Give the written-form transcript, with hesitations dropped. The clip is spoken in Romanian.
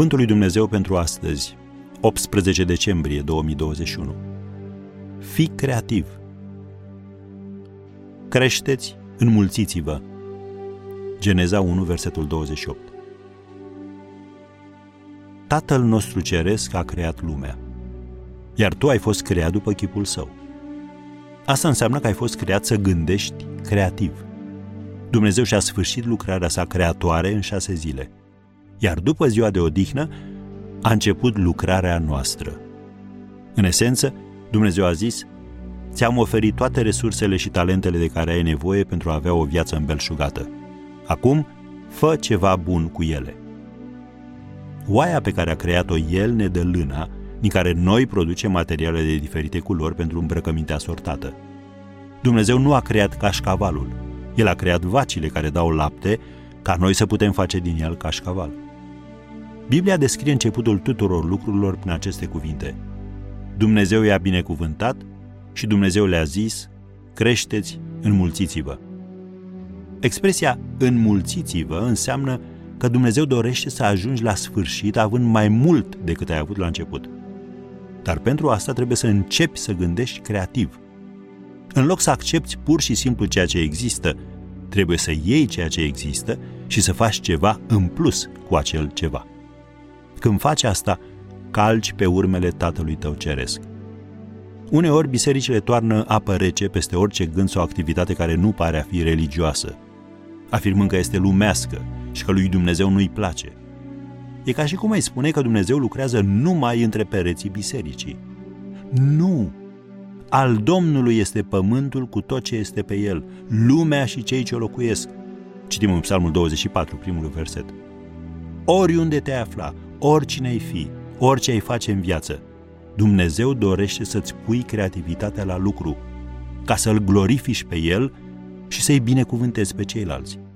Cuvântul lui Dumnezeu pentru astăzi, 18 decembrie 2021. Fii creativ. Creșteți, înmulțiți-vă. Geneza 1, versetul 28. Tatăl nostru ceresc a creat lumea, iar tu ai fost creat după chipul său. Asta înseamnă că ai fost creat să gândești creativ. Dumnezeu și-a sfârșit lucrarea sa creatoare în 6 zile, iar după ziua de odihnă a început lucrarea noastră. În esență, Dumnezeu a zis: ți-am oferit toate resursele și talentele de care ai nevoie pentru a avea o viață îmbelșugată. Acum, fă ceva bun cu ele. Oaia pe care a creat-o El ne dă lâna, din care noi producem materiale de diferite culori pentru îmbrăcămintea sortată. Dumnezeu nu a creat cașcavalul. El a creat vacile care dau lapte, ca noi să putem face din el cașcaval. Biblia descrie începutul tuturor lucrurilor prin aceste cuvinte: Dumnezeu i-a binecuvântat și Dumnezeu le-a zis: creșteți, înmulțiți-vă. Expresia înmulțiți-vă înseamnă că Dumnezeu dorește să ajungi la sfârșit având mai mult decât ai avut la început. Dar pentru asta trebuie să începi să gândești creativ. În loc să accepti pur și simplu ceea ce există, trebuie să iei ceea ce există și să faci ceva în plus cu acel ceva. Când faci asta, calci pe urmele Tatălui tău ceresc. Uneori, bisericile toarnă apă rece peste orice gând sau activitate care nu pare a fi religioasă, afirmând că este lumească și că lui Dumnezeu nu-i place. E ca și cum ai spune că Dumnezeu lucrează numai între pereții bisericii. Nu! Al Domnului este pământul cu tot ce este pe el, lumea și cei ce o locuiesc. Citim în Psalmul 24, primul verset. Oriunde te afla, oricine ai fi, orice ai face în viață, Dumnezeu dorește să-ți pui creativitatea la lucru, ca să-L glorifici pe El și să-i binecuvântezi pe ceilalți.